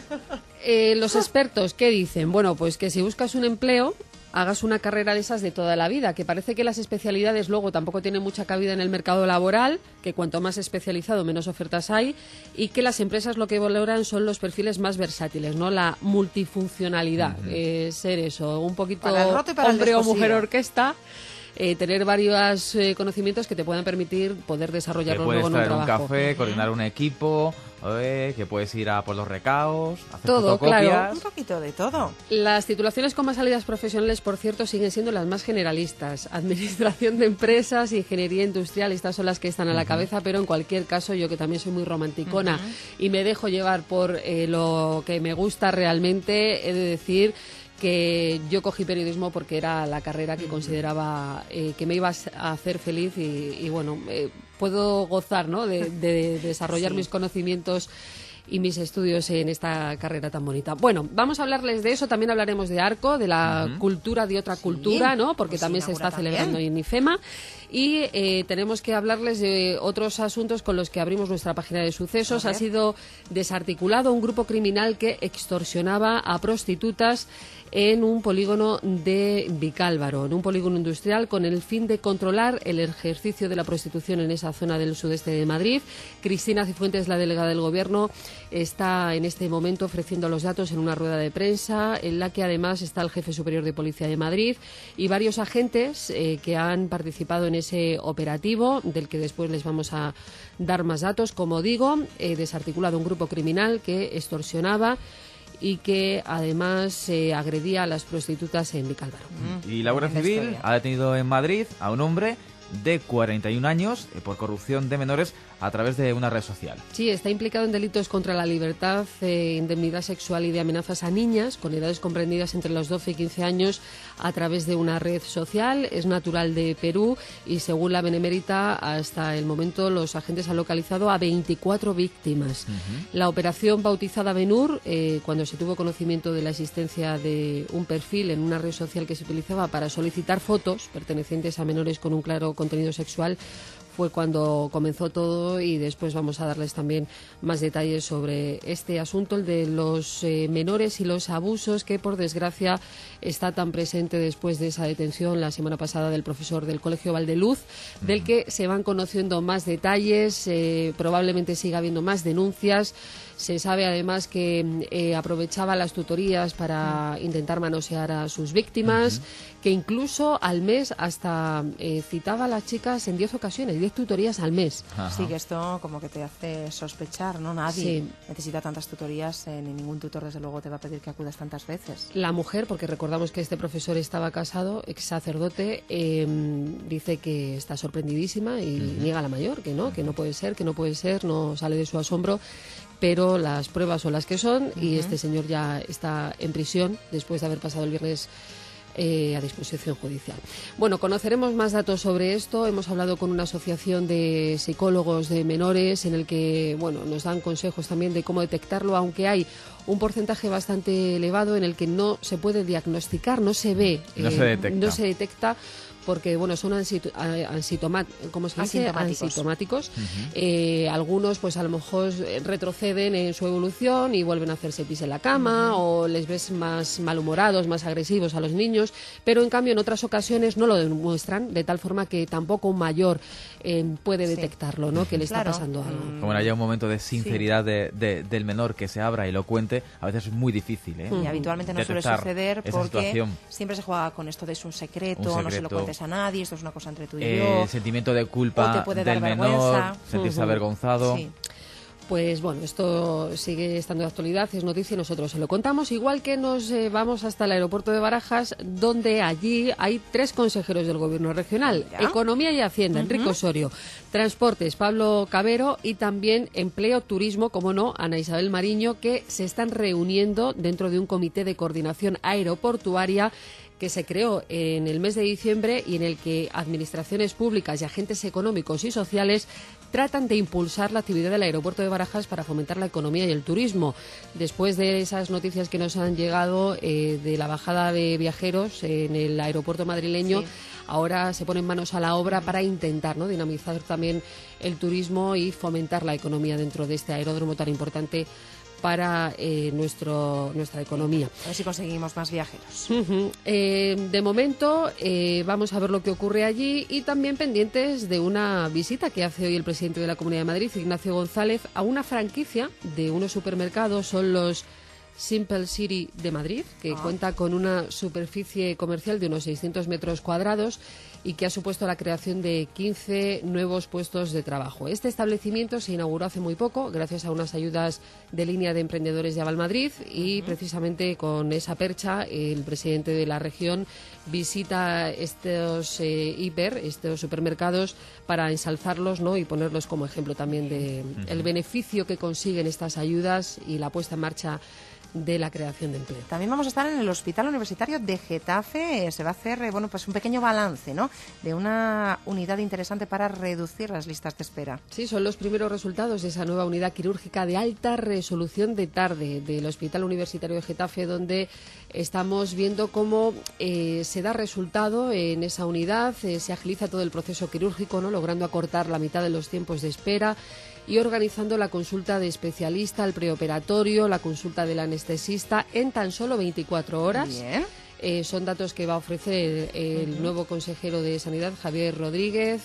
Los expertos, ¿qué dicen? Bueno, pues que si buscas un empleo, hagas una carrera de esas de toda la vida, que parece que las especialidades luego tampoco tienen mucha cabida en el mercado laboral, que cuanto más especializado menos ofertas hay, y que las empresas lo que valoran son los perfiles más versátiles, ¿no? La multifuncionalidad, ser eso, un poquito Para el roto y para el hombre o descosido. mujer orquesta. Tener varios conocimientos que te puedan permitir poder Que desarrollarlos puedes luego en un traer un trabajo. café, coordinar un equipo, que puedes ir a por los recaos, hacer Todo, fotocopias. claro. Un poquito de todo. Las titulaciones con más salidas profesionales, por cierto, siguen siendo las más generalistas. Administración de empresas, ingeniería industrial, estas son las que están a la cabeza, pero en cualquier caso, yo que también soy muy romanticona y me dejo llevar por lo que me gusta realmente, he de decir que yo cogí periodismo porque era la carrera que consideraba que me iba a hacer feliz y bueno, puedo gozar, ¿no? de desarrollar mis conocimientos y mis estudios en esta carrera tan bonita. Bueno, vamos a hablarles de eso, también hablaremos de Arco, de la cultura de otra cultura, ¿no? Porque pues también se inaugura está también. celebrando en IFEMA. Y tenemos que hablarles de otros asuntos con los que abrimos nuestra página de sucesos. Ha sido desarticulado un grupo criminal que extorsionaba a prostitutas en un polígono de Vicálvaro, en un polígono industrial, con el fin de controlar el ejercicio de la prostitución en esa zona del sudeste de Madrid. Cristina Cifuentes, la delegada del Gobierno, está en este momento ofreciendo los datos en una rueda de prensa, en la que además está el jefe superior de Policía de Madrid y varios agentes que han participado en ese operativo, del que después les vamos a dar más datos. Como digo, desarticulado un grupo criminal que extorsionaba y que además agredía a las prostitutas en Vicálvaro. Y la Guardia Buena Civil historia. ha detenido en Madrid a un hombre de 41 años por corrupción de menores a través de una red social. Sí, está implicado en delitos contra la libertad, indemnidad sexual y de amenazas a niñas con edades comprendidas entre los 12 y 15 años a través de una red social. Es natural de Perú y, según la Benemérita, hasta el momento los agentes han localizado a 24 víctimas. La operación bautizada Benur, cuando se tuvo conocimiento de la existencia de un perfil en una red social que se utilizaba para solicitar fotos pertenecientes a menores con un claro contenido sexual, fue cuando comenzó todo, y después vamos a darles también más detalles sobre este asunto, el de los menores y los abusos, que por desgracia está tan presente después de esa detención la semana pasada del profesor del Colegio Valdeluz, del que se van conociendo más detalles, probablemente siga habiendo más denuncias. Se sabe además que aprovechaba las tutorías para intentar manosear a sus víctimas, que incluso al mes hasta citaba a las chicas en 10 ocasiones, 10 tutorías al mes. Sí, que esto como que te hace sospechar, ¿no? Nadie Sí. necesita tantas tutorías, ni ningún tutor desde luego te va a pedir que acudas tantas veces. La mujer, porque recordamos que este profesor estaba casado, ex sacerdote, dice que está sorprendidísima y niega la mayor, que no puede ser, no sale de su asombro, pero las pruebas son las que son y este señor ya está en prisión después de haber pasado el viernes a disposición judicial. Bueno, conoceremos más datos sobre esto. Hemos hablado con una asociación de psicólogos de menores en el que, bueno, nos dan consejos también de cómo detectarlo, aunque hay un porcentaje bastante elevado en el que no se puede diagnosticar, no se ve, No se detecta. no se detecta, porque bueno, son asintomáticos. Algunos pues a lo mejor retroceden en su evolución y vuelven a hacerse pis en la cama, o les ves más malhumorados, más agresivos a los niños, pero en cambio en otras ocasiones no lo demuestran, de tal forma que tampoco un mayor puede detectarlo, ¿no? Que le está pasando algo. Como haya un momento de sinceridad del menor que se abra y lo cuente, a veces es muy difícil, Y habitualmente no suele suceder porque siempre se juega con esto de es un secreto, no se lo cuentes a nadie, esto es una cosa entre tú y yo. El sentimiento de culpa del menor, sentirse avergonzado. Sí. Pues bueno, esto sigue estando de actualidad, es noticia y nosotros se lo contamos, igual que nos vamos hasta el aeropuerto de Barajas, donde allí hay 3 consejeros del Gobierno regional: Economía y Hacienda, Enrique Osorio; Transportes, Pablo Cabero; y también Empleo, Turismo, como no, Ana Isabel Mariño, que se están reuniendo dentro de un comité de coordinación aeroportuaria que se creó en el mes de diciembre y en el que administraciones públicas y agentes económicos y sociales tratan de impulsar la actividad del aeropuerto de Barajas para fomentar la economía y el turismo. Después de esas noticias que nos han llegado de la bajada de viajeros en el aeropuerto madrileño, ahora se ponen manos a la obra para intentar, ¿no?, dinamizar también el turismo y fomentar la economía dentro de este aeródromo tan importante para nuestra economía. A ver si conseguimos más viajeros. De momento vamos a ver lo que ocurre allí, y también pendientes de una visita que hace hoy el presidente de la Comunidad de Madrid, Ignacio González, a una franquicia de unos supermercados. Son los Simple City de Madrid, que cuenta con una superficie comercial de unos 600 metros cuadrados y que ha supuesto la creación de 15 nuevos puestos de trabajo. Este establecimiento se inauguró hace muy poco gracias a unas ayudas de línea de emprendedores de Avalmadrid, y precisamente con esa percha el presidente de la región visita estos estos supermercados para ensalzarlos, ¿no?, y ponerlos como ejemplo también de el beneficio que consiguen estas ayudas y la puesta en marcha de la creación de empleo. También vamos a estar en el Hospital Universitario de Getafe. Se va a hacer pues un pequeño balance, ¿no?, de una unidad interesante para reducir las listas de espera. Sí, son los primeros resultados de esa nueva unidad quirúrgica de alta resolución de tarde del Hospital Universitario de Getafe, donde estamos viendo cómo se da resultado en esa unidad, se agiliza todo el proceso quirúrgico, ¿no?, logrando acortar la mitad de los tiempos de espera y organizando la consulta de especialista, el preoperatorio, la consulta del anestesista en tan solo 24 horas. Bien. Son datos que va a ofrecer el nuevo consejero de Sanidad, Javier Rodríguez,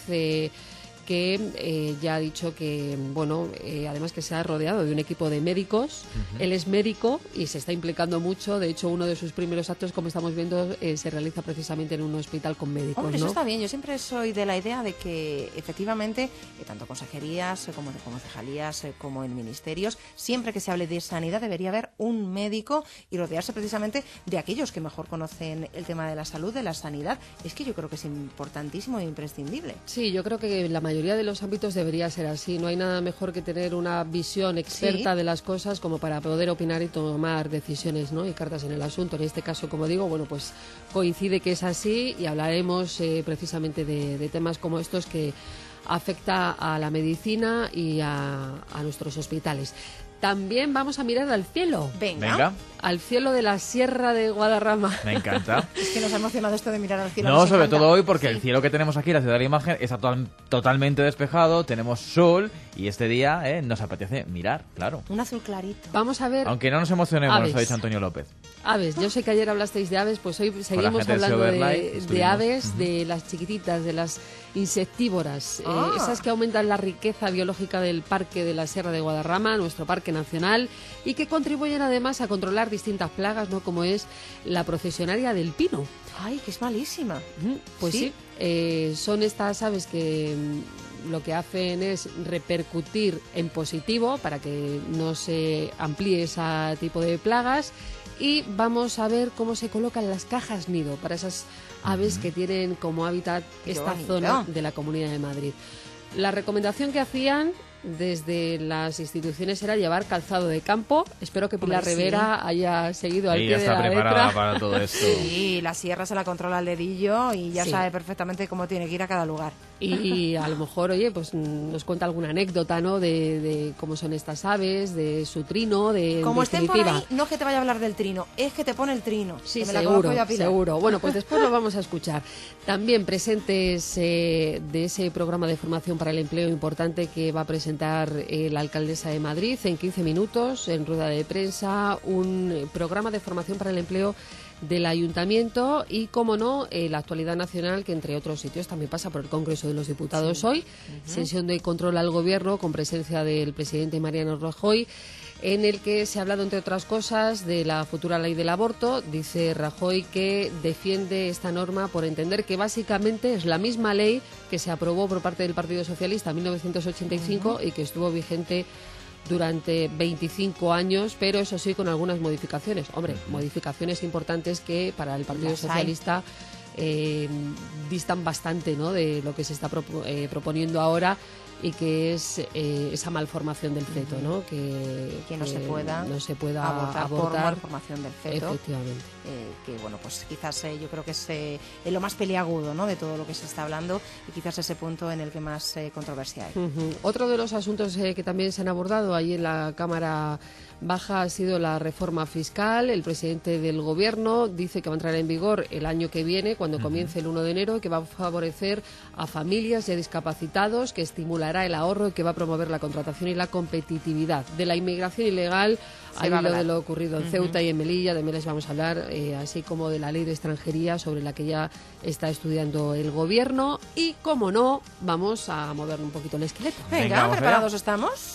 que ya ha dicho que, además que se ha rodeado de un equipo de médicos. Él es médico y se está implicando mucho. De hecho, uno de sus primeros actos, como estamos viendo, se realiza precisamente en un hospital con médicos. Hombre, ¿no? Eso está bien. Yo siempre soy de la idea de que, efectivamente, tanto consejerías como concejalías como en ministerios, siempre que se hable de sanidad debería haber un médico y rodearse precisamente de aquellos que mejor conocen el tema de la salud, de la sanidad. Es que yo creo que es importantísimo e imprescindible. Sí, yo creo que la mayoría de los ámbitos debería ser así. No hay nada mejor que tener una visión experta de las cosas como para poder opinar y tomar decisiones, ¿no?, y cartas en el asunto. En este caso, como digo, pues coincide que es así, y hablaremos precisamente de temas como estos que afecta a la medicina y a nuestros hospitales. También vamos a mirar al cielo. Venga. Al cielo de la Sierra de Guadarrama. Me encanta. Es que nos ha emocionado esto de mirar al cielo. No, sobre todo hoy, porque el cielo que tenemos aquí, la ciudad de la imagen, está totalmente despejado, tenemos sol, y este día nos apetece mirar, claro. Un azul clarito. Vamos a ver. Aunque no nos emocionemos, aves. nos ha dicho Antonio López. Aves, yo sé que ayer hablasteis de aves, pues hoy seguimos hablando de aves, de las chiquititas, de las insectívoras, esas que aumentan la riqueza biológica del Parque de la Sierra de Guadarrama, nuestro parque nacional, y que contribuyen además a controlar distintas plagas, ¿no?, como es la procesionaria del pino. ¡Ay, que es malísima! Pues sí, son estas aves que lo que hacen es repercutir en positivo para que no se amplíe ese tipo de plagas. Y vamos a ver cómo se colocan las cajas nido para esas aves que tienen como hábitat esta zona de la Comunidad de Madrid. La recomendación que hacían desde las instituciones era llevar calzado de campo. Espero que Pilar Rivera haya seguido al pie de la letra. Ella está preparada para todo esto. Sí, la sierra se la controla al dedillo y ya sabe perfectamente cómo tiene que ir a cada lugar. Y a lo mejor, oye, pues nos cuenta alguna anécdota, ¿no? De cómo son estas aves, de su trino, Como estén por definitiva. ahí, no es que te vaya a hablar del trino, es que te pone el trino. Sí, que me la conozco seguro, yo a Pilar. seguro. Bueno, pues después lo vamos a escuchar. También presentes de ese programa de formación para el empleo importante que va a presentar la alcaldesa de Madrid en 15 minutos, en rueda de prensa, un programa de formación para el empleo del Ayuntamiento y, como no, la actualidad nacional, que entre otros sitios también pasa por el Congreso de los Diputados hoy. Sesión de control al Gobierno con presencia del presidente Mariano Rajoy, en el que se ha hablado, entre otras cosas, de la futura ley del aborto. Dice Rajoy que defiende esta norma por entender que básicamente es la misma ley que se aprobó por parte del Partido Socialista en 1985 y que estuvo vigente durante 25 años, pero eso sí, con algunas modificaciones. Hombre, modificaciones importantes que para el Partido Socialista distan bastante, ¿no?, de lo que se está proponiendo ahora, y que es esa malformación del feto, ¿no? Que no se pueda abortar por malformación del feto. Efectivamente. Que bueno, pues quizás yo creo que es lo más peliagudo, ¿no?, de todo lo que se está hablando, y quizás ese punto en el que más controversia hay. Otro de los asuntos que también se han abordado ahí en la Cámara Baja ha sido la reforma fiscal. El presidente del Gobierno dice que va a entrar en vigor el año que viene, cuando comience el 1 de enero, y que va a favorecer a familias y a discapacitados, que estimulará el ahorro y que va a promover la contratación y la competitividad. De la inmigración ilegal, hay lo de lo ocurrido en Ceuta y en Melilla, también les vamos a hablar, así como de la ley de extranjería, sobre la que ya está estudiando el Gobierno. Y, como no, vamos a mover un poquito el esqueleto. Venga, ¿preparados estamos?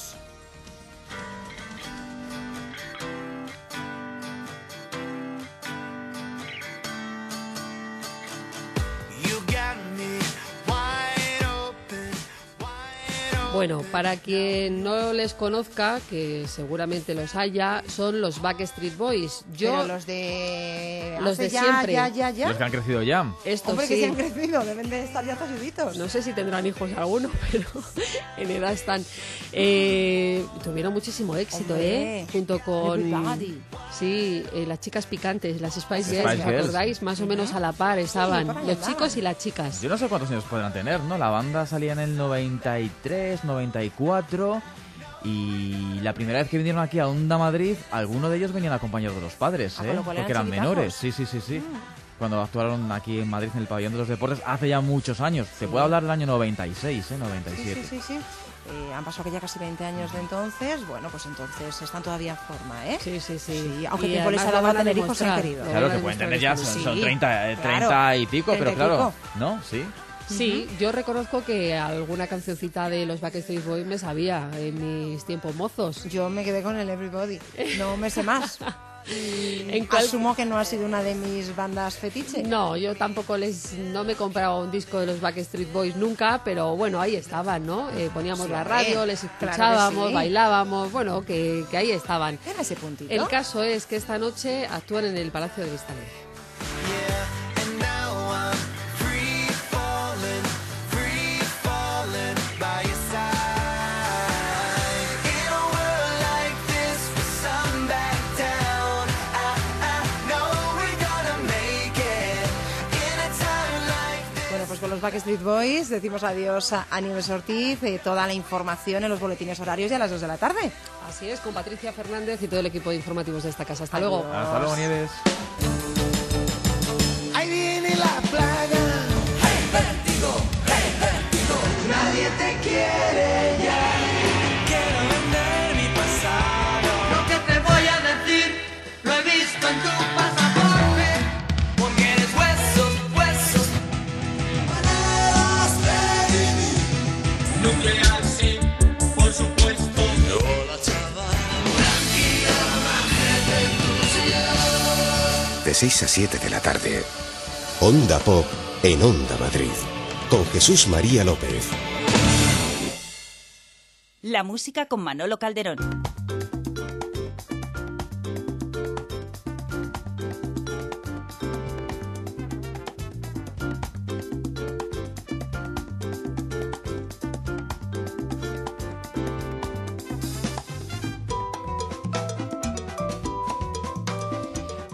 Bueno, para quien no les conozca, que seguramente los haya, son los Backstreet Boys. Pero los de siempre. Ya. Los que han crecido ya. Estos Hombre, sí. que se han crecido, deben de estar ya talluditos. No sé si tendrán hijos algunos, pero en edad están. Tuvieron muchísimo éxito, Hombre, junto con Everybody. sí, las chicas picantes, las Spice Spice Girls, ¿os Girls. acordáis? Más o menos a la par estaban por ahí los andaban. chicos y las chicas. Yo no sé cuántos años podrán tener, ¿no? La banda salía en el 93, 94... Y la primera vez que vinieron aquí a Onda Madrid, algunos de ellos venían acompañados de los padres, con lo cual porque eran eran menores. chiquitazos. Sí. Cuando actuaron aquí en Madrid en el Pabellón de los Deportes hace ya muchos años. Se puede hablar del año 96, 97. Sí. Han pasado ya casi 20 años de entonces. Bueno, pues entonces están todavía en forma, ¿eh? Sí. Aunque Y tiempo les además ha lo dado a van a tener hijos, se han demostrar. querido. Claro, que pueden tener ya, Sí, son 30 claro, y pico, 30 pero y claro, pico. ¿no? Sí. Sí, yo reconozco que alguna cancioncita de los Backstreet Boys me sabía en mis tiempos mozos. Yo me quedé con el Everybody. No me sé más. ¿En cuál- Asumo que no ha sido una de mis bandas fetiche. No, yo tampoco no me he comprado un disco de los Backstreet Boys nunca, pero bueno, ahí estaban, ¿no? Poníamos Sí, la radio, hombre, les claro que escuchábamos, sí. bailábamos, bueno, que ahí estaban. En ese puntito. El caso es que esta noche actúan en el Palacio de Cristal. Bueno, pues con los Backstreet Boys decimos adiós a Nieves Ortiz. Toda la información en los boletines horarios y a las 2 de la tarde. Así es, con Patricia Fernández y todo el equipo de informativos de esta casa. Hasta Adiós. luego. Hasta luego, Nieves. Ahí viene la plaga. Hey, vértigo, nadie te quiere ya. Quiero vender mi pasado. Lo que te voy a decir lo he visto en tu pasaporte. Porque eres huesos. Maneras de vivir. Nuclear, sí, por supuesto. No la chava. Tranquila, De 6 a 7 de la tarde. Onda Pop en Onda Madrid. Con Jesús María López. La música con Manolo Calderón.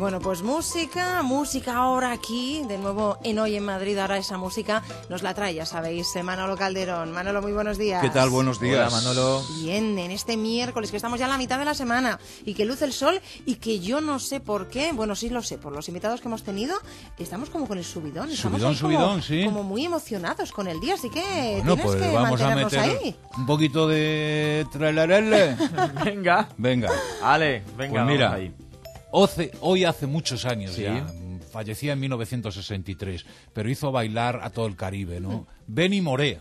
Bueno, pues música ahora aquí, de nuevo en Hoy en Madrid. Ahora esa música nos la trae, ya sabéis, Manolo Calderón. Manolo, muy buenos días. ¿Qué tal? Buenos días. Hola, Manolo. Bien, en este miércoles, que estamos ya a la mitad de la semana y que luce el sol y que yo no sé por qué, bueno, sí lo sé, por los invitados que hemos tenido, estamos como con el subidón. Subidón, sí. Como muy emocionados con el día, así que Bueno, tienes pues que vamos a mantenernos meter ahí. un poquito de tralarele. Venga. Venga. Ale, venga, Pues mira, vamos ahí. hoy hace muchos años Sí. ya, fallecía en 1963, pero hizo bailar a todo el Caribe, ¿no? Benny Moré.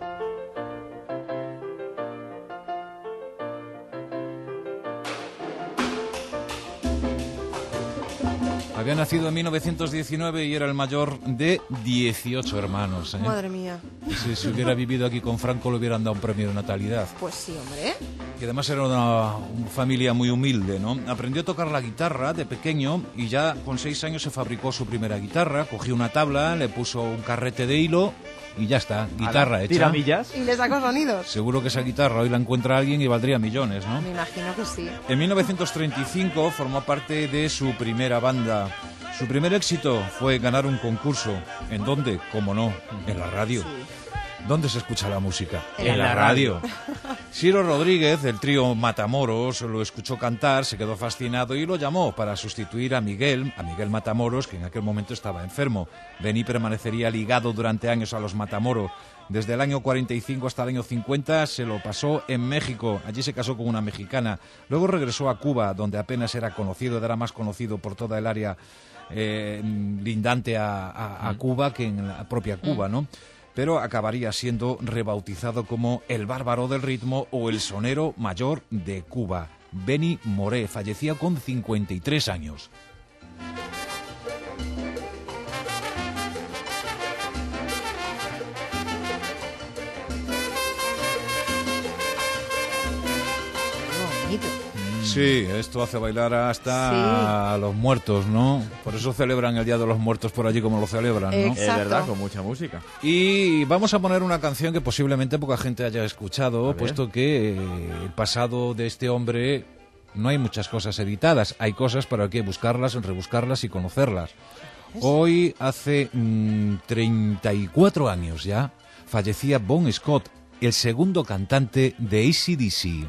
Había nacido en 1919 y era el mayor de 18 hermanos. Madre mía. Si hubiera vivido aquí con Franco le hubieran dado un premio de natalidad. Pues sí, hombre. Y además era una familia muy humilde, ¿no? Aprendió a tocar la guitarra de pequeño y ya con 6 años se fabricó su primera guitarra, cogió una tabla, le puso un carrete de hilo y ya está, guitarra hecha. Tiramillas. Y le sacó sonidos. Seguro que esa guitarra hoy la encuentra alguien y valdría millones, ¿no? Me imagino que sí. En 1935 formó parte de su primera banda. Su primer éxito fue ganar un concurso. ¿En dónde? Cómo no, en la radio. ¿Dónde se escucha la música? En la radio. Ciro Rodríguez, del trío Matamoros, lo escuchó cantar, se quedó fascinado y lo llamó para sustituir a Miguel Matamoros, que en aquel momento estaba enfermo. Benny permanecería ligado durante años a los Matamoros. Desde el año 45 hasta el año 50 se lo pasó en México. Allí se casó con una mexicana. Luego regresó a Cuba, donde apenas era conocido, era más conocido por toda el área lindante a Cuba que en la propia Cuba, ¿no? Pero acabaría siendo rebautizado como el bárbaro del ritmo o el sonero mayor de Cuba. Benny Moré fallecía con 53 años. Bonito. Sí, esto hace bailar hasta a los muertos, ¿no? Por eso celebran el Día de los Muertos por allí como lo celebran, ¿no? Exacto. Es verdad, con mucha música. Y vamos a poner una canción que posiblemente poca gente haya escuchado, puesto que el pasado de este hombre no hay muchas cosas editadas. Hay cosas, pero hay que buscarlas, rebuscarlas y conocerlas. Hoy, hace 34 años ya, fallecía Bon Scott, el segundo cantante de AC/DC.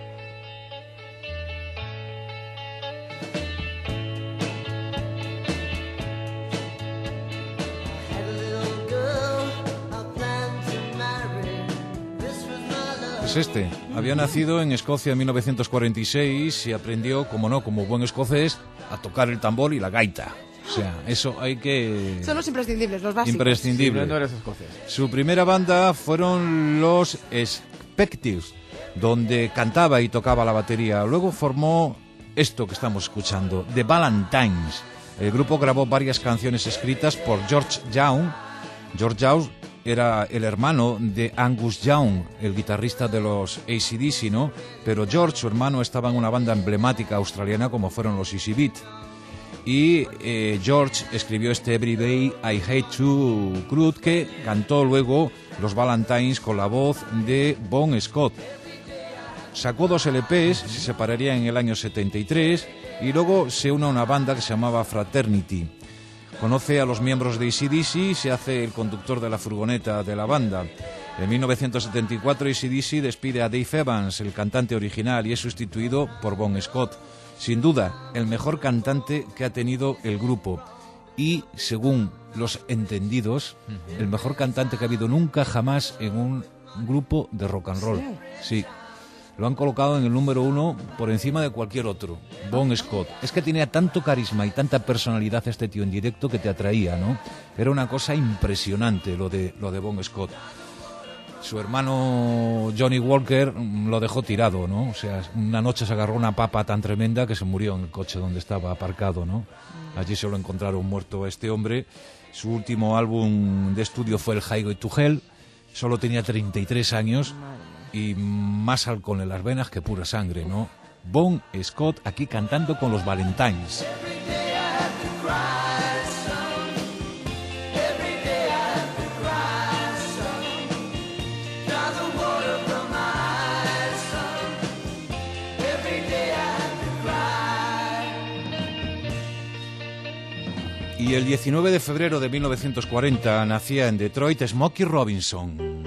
Este había nacido en Escocia en 1946 y aprendió, como no, como buen escocés, a tocar el tambor y la gaita. O sea, eso hay que... Son los imprescindibles, los básicos. Imprescindible. Sí, no eres escocés. Su primera banda fueron los Spectres, donde cantaba y tocaba la batería. Luego formó esto que estamos escuchando, The Valentines. El grupo grabó varias canciones escritas por George Young. George Young era el hermano de Angus Young, el guitarrista de los AC/DC, ¿no? Pero George, su hermano, estaba en una banda emblemática australiana como fueron los Easy Beat. Y George escribió este Everyday I Hate to Crude, que cantó luego los Valentines con la voz de Bon Scott. Sacó 2 LPs, se separaría en el año 73 y luego se une a una banda que se llamaba Fraternity. Conoce a los miembros de AC/DC y se hace el conductor de la furgoneta de la banda. En 1974 AC/DC despide a Dave Evans, el cantante original, y es sustituido por Bon Scott. Sin duda, el mejor cantante que ha tenido el grupo. Y, según los entendidos, el mejor cantante que ha habido nunca jamás en un grupo de rock and roll. Sí. Lo han colocado en el número 1 por encima de cualquier otro, Bon Scott. Es que tenía tanto carisma y tanta personalidad este tío en directo que te atraía, ¿no? Era una cosa impresionante lo de Bon Scott. Su hermano Johnny Walker lo dejó tirado, ¿no? O sea, una noche se agarró una papa tan tremenda que se murió en el coche donde estaba aparcado, ¿no? Allí se lo encontraron muerto a este hombre. Su último álbum de estudio fue el Highway to Hell. Solo tenía 33 años y más alcohol en las venas que pura sangre, ¿no? Bon Scott aquí cantando con los Valentines. Y el 19 de febrero de 1940 nacía en Detroit Smokey Robinson.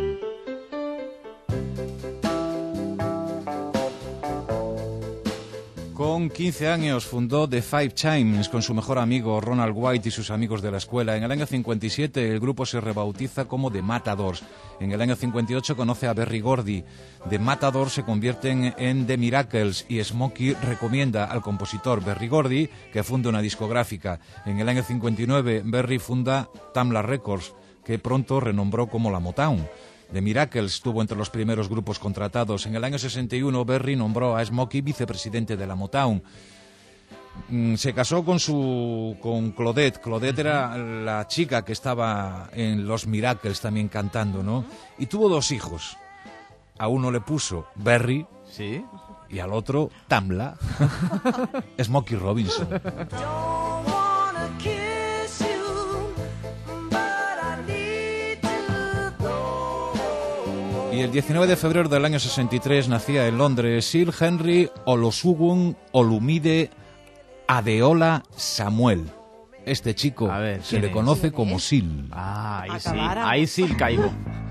Con 15 años fundó The Five Chimes con su mejor amigo Ronald White y sus amigos de la escuela. En el año 57 el grupo se rebautiza como The Matadors. En el año 58 conoce a Berry Gordy. The Matadors se convierten en The Miracles y Smokey recomienda al compositor Berry Gordy que funde una discográfica. En el año 59 Berry funda Tamla Records, que pronto renombró como la Motown. The Miracles estuvo entre los primeros grupos contratados. En el año 61 Berry nombró a Smokey vicepresidente de la Motown. Se casó con Claudette. Claudette era la chica que estaba en los Miracles también cantando, ¿no? Y tuvo 2 hijos. A uno le puso Berry, ¿sí? Y al otro Tamla. Smokey Robinson. Y el 19 de febrero del año 63 nacía en Londres Sir Henry Olosugun Olumide Adeola Samuel. Este chico se le conoce como Sil. Ah, ahí sí. Ahí sí caigo.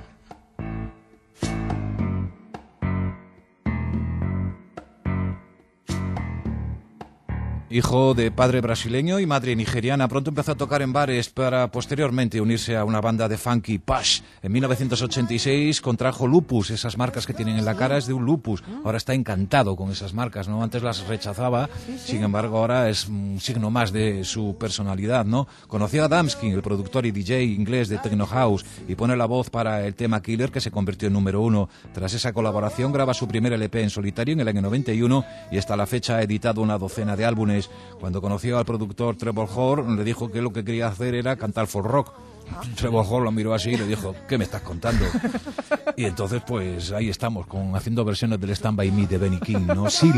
Hijo de padre brasileño y madre nigeriana, pronto empezó a tocar en bares para posteriormente unirse a una banda de funky Push. En 1986 contrajo lupus, esas marcas que tienen en la cara es de un lupus. Ahora está encantado con esas marcas, ¿no? Antes las rechazaba, sin embargo ahora es un signo más de su personalidad, ¿no? Conoció a Damskin, el productor y DJ inglés de Techno House, y pone la voz para el tema Killer, que se convirtió en número 1. Tras esa colaboración graba su primer LP en solitario en el año 91 y hasta la fecha ha editado una docena de álbumes. Cuando conoció al productor Trevor Horn, le dijo que lo que quería hacer era cantar folk rock. Trevor Horn lo miró así y le dijo, ¿qué me estás contando? Y entonces, pues ahí estamos, haciendo versiones del Stand By Me de Benny King, ¿no? Sil.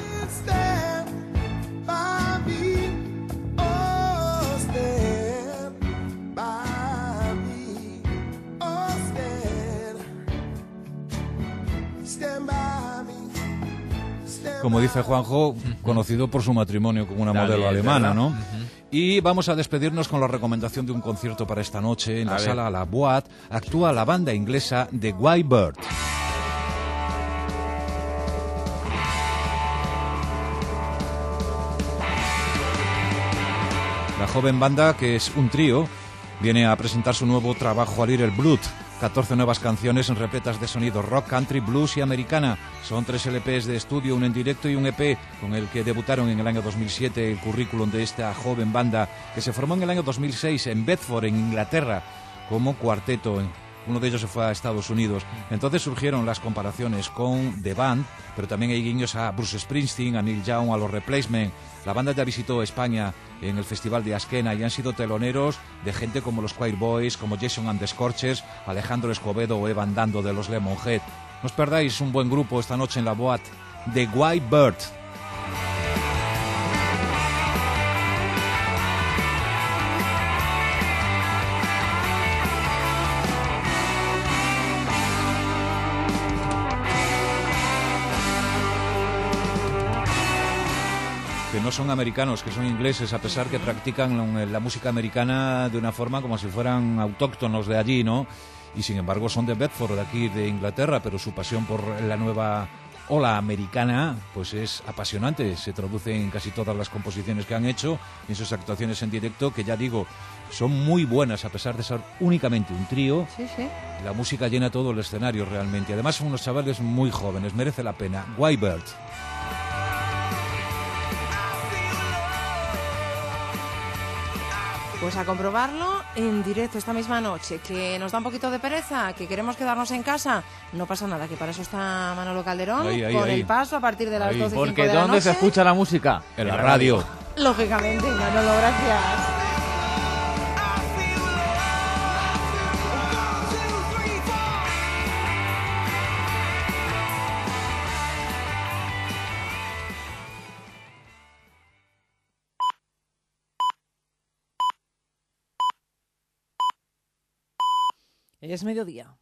Como dice Juanjo, conocido por su matrimonio con una modelo alemana, ¿no? Y vamos a despedirnos con la recomendación de un concierto para esta noche. En la sala La Boîte actúa la banda inglesa The White Bird. La joven banda, que es un trío, viene a presentar su nuevo trabajo A Little Blood. 14 nuevas canciones repletas de sonidos rock, country, blues y americana. Son 3 LPs de estudio, un en directo y un EP, con el que debutaron en el año 2007 el currículum de esta joven banda, que se formó en el año 2006 en Bedford, en Inglaterra, como cuarteto. Uno de ellos se fue a Estados Unidos. Entonces surgieron las comparaciones con The Band, pero también hay guiños a Bruce Springsteen, a Neil Young, a los Replacements. La banda ya visitó España en el Festival de Asquena y han sido teloneros de gente como los Choir Boys, como Jason and the Scorchers, Alejandro Escobedo o Evan Dando de los Lemonhead. No os perdáis un buen grupo esta noche en la Boîte, The White Bird. Que no son americanos, que son ingleses, a pesar que practican la música americana de una forma como si fueran autóctonos de allí, ¿no? Y sin embargo son de Bedford, de aquí de Inglaterra, pero su pasión por la nueva ola americana pues es apasionante, se traduce en casi todas las composiciones que han hecho, en sus actuaciones en directo, que ya digo, son muy buenas a pesar de ser únicamente un trío. Sí, sí. La música llena todo el escenario realmente, además son unos chavales muy jóvenes, merece la pena. White Bird. Pues a comprobarlo en directo esta misma noche. Que nos da un poquito de pereza, que queremos quedarnos en casa, no pasa nada, que para eso está Manolo Calderón ahí, con ahí. El Paso a partir de las 12:05 de la noche. Porque ¿dónde se escucha la música? En la radio. Lógicamente, Manolo, gracias. Es mediodía.